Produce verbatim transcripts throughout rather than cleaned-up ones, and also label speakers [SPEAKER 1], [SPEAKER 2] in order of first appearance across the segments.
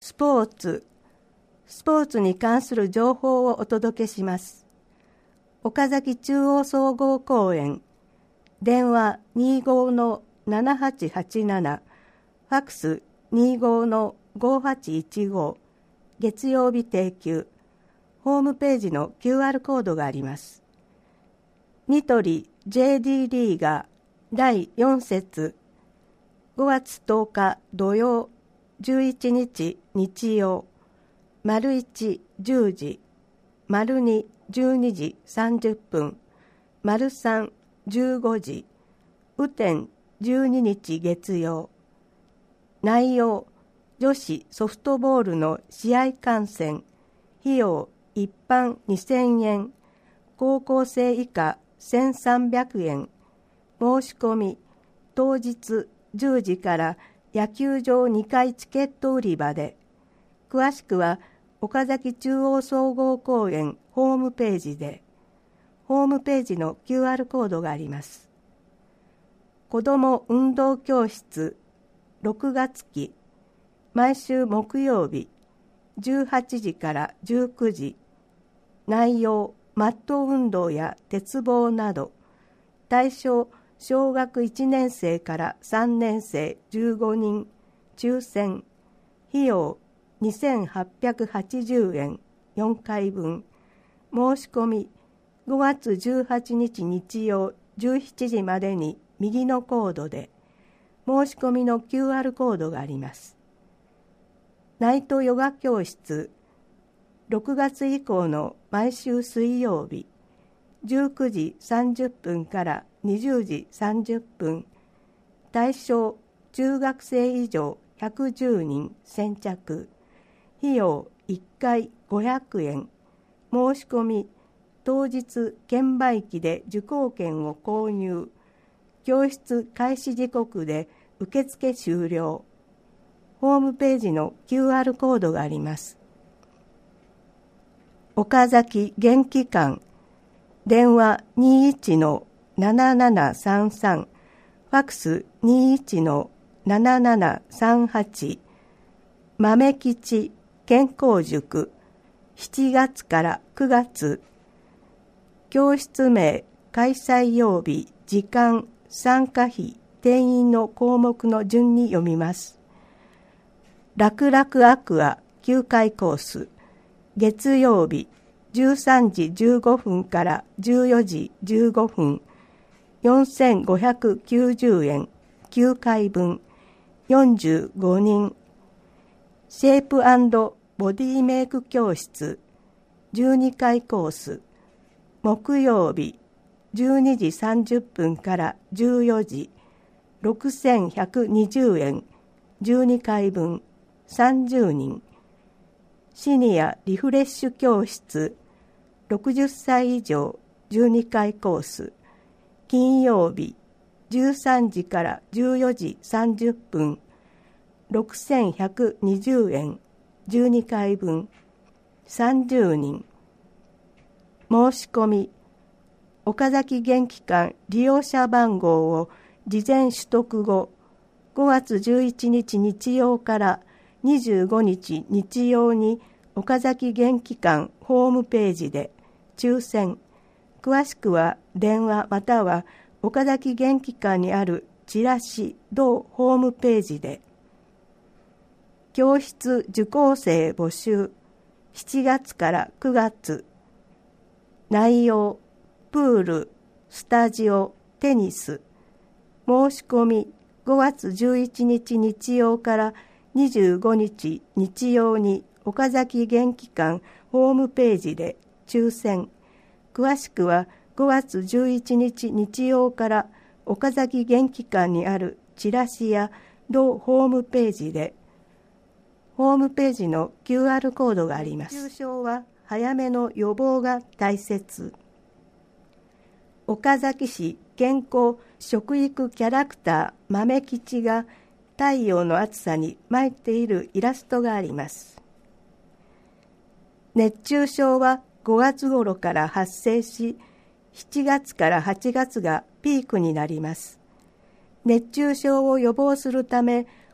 [SPEAKER 1] スポーツ、スポーツに関する情報をお届けします。岡崎中央総合公園、電話 にじゅうのななはちはちなな、ファックス にじゅうのごはちいちご、月曜日定休、ホームページの キューアール コードがあります。ニトリ ジェーディー リーガーだいよん節、ごがつとおか土曜、じゅういちにち日曜、丸いちじゅうじ、丸にじゅうにじさんじゅっぷん、丸さんじゅうごじ、雨天じゅうににち月曜。内容、女子ソフトボールの試合観戦、費用一般にせんえん、高校生以下せんさんびゃくえん、申し込み、当日じゅうじから野球場にかいチケット売り場で、詳しくは岡崎中央総合公園ホームページで、ホームページの キューアール コードがあります。子ども運動教室ろくがつ期、毎週木曜日じゅうはちじからじゅうくじ、内容、マット運動や鉄棒など、対象小学いちねん生からさんねん生じゅうごにん、抽選、費用にせんはっぴゃくはちじゅうえん、よんかいぶん、申し込みごがつじゅうはちにち日曜じゅうしちじまでに右のコードで、申し込みの キューアール コードがあります。ナイトヨガ教室、ろくがつ以降の毎週水曜日、じゅうくじさんじゅっぷんからにじゅうじさんじゅっぷん、対象中学生以上ひゃくじゅうにん先着、費用いっかいごひゃくえん、申し込み当日券売機で受講券を購入、教室開始時刻で受付終了。ホームページの キューアール コードがあります。岡崎元気館、電話 にじゅういちのななななさんさん、ファックス にじゅういちのななななさんはち、豆吉健康塾、しちがつからくがつ、教室名、開催曜日、時間、参加費、定員の項目の順に読みます。楽々アクアきゅうかいコース、月曜日じゅうさんじじゅうごふんからじゅうよじじゅうごふん、よんせんごひゃくきゅうじゅうえん、きゅうかいぶん、よんじゅうごにん。シェイプ&ボディメイク教室、じゅうにかいコース、木曜日じゅうにじさんじゅっぷんからじゅうよじ、ろくせんひゃくにじゅうえん、じゅうにかいぶん、さんじゅうにん。シニアリフレッシュ教室、ろくじゅっさい以上じゅうにかいコース、金曜日じゅうさんじからじゅうよじさんじゅっぷん、ろくせんひゃくにじゅうえん、じゅうにかいぶん、さんじゅうにん。申し込み、岡崎元気館利用者番号を事前取得後、ごがつじゅういちにち日曜からにじゅうごにち日曜に岡崎元気館ホームページで抽選、詳しくは電話または岡崎元気館にあるチラシ同ホームページで。教室受講生募集、しちがつからくがつ、内容、プール、スタジオ、テニス、申し込みごがつじゅういちにち日曜からにじゅうごにち日曜に岡崎元気館ホームページで抽選、詳しくはごがつじゅういちにち日曜から岡崎元気館にあるチラシや同ホームページで、ホームページの キューアール コードがあります。熱中症は早めの予防が大切。岡崎市健康食育キャラクター豆吉が太陽の暑さに参っているイラストがあります。熱中症はごがつ頃から発生し、しちがつからはちがつがピークになります。熱中症を予防するため、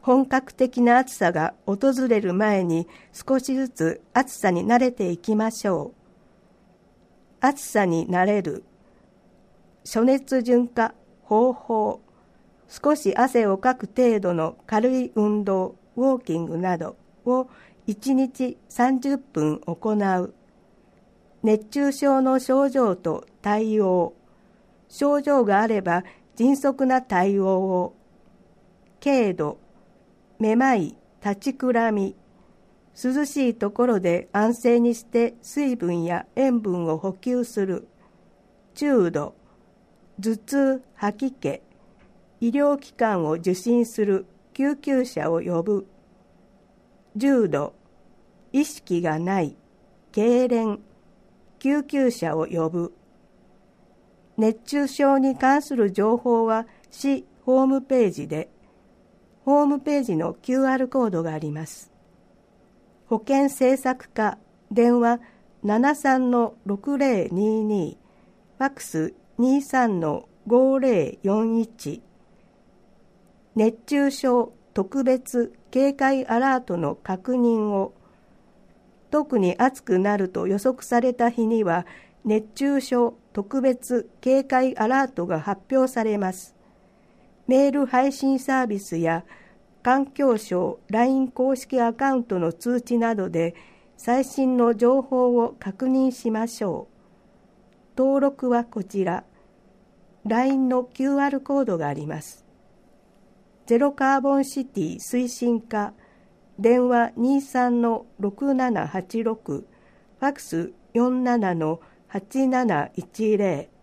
[SPEAKER 1] 本格的な暑さが訪れる前に少しずつ暑さに慣れていきましょう。暑さに慣れる。暑熱順化方法。少し汗をかく程度の軽い運動、ウォーキングなどをいちにちさんじゅっぷん行う。熱中症の症状と対応。症状があれば迅速な対応を。軽度。めまい、立ちくらみ。涼しいところで安静にして水分や塩分を補給する。中度。頭痛、吐き気。医療機関を受診する。救急車を呼ぶ。重度。意識がない。痙攣。救急車を呼ぶ。熱中症に関する情報は市ホームページで、ホームページの キューアール コードがあります。保健政策課、電話 ななさんのろくぜろにに、ファックス にさんのごぜろよんいち。熱中症特別警戒アラートの確認を。特に暑くなると予測された日には、熱中症特別警戒アラートが発表されます。メール配信サービスや環境省 ライン 公式アカウントの通知などで最新の情報を確認しましょう。登録はこちら。ライン の キューアール コードがあります。ゼロカーボンシティ推進課、電話 にさんのろくななはちろく、ファックス よんななのはちなないちぜろ。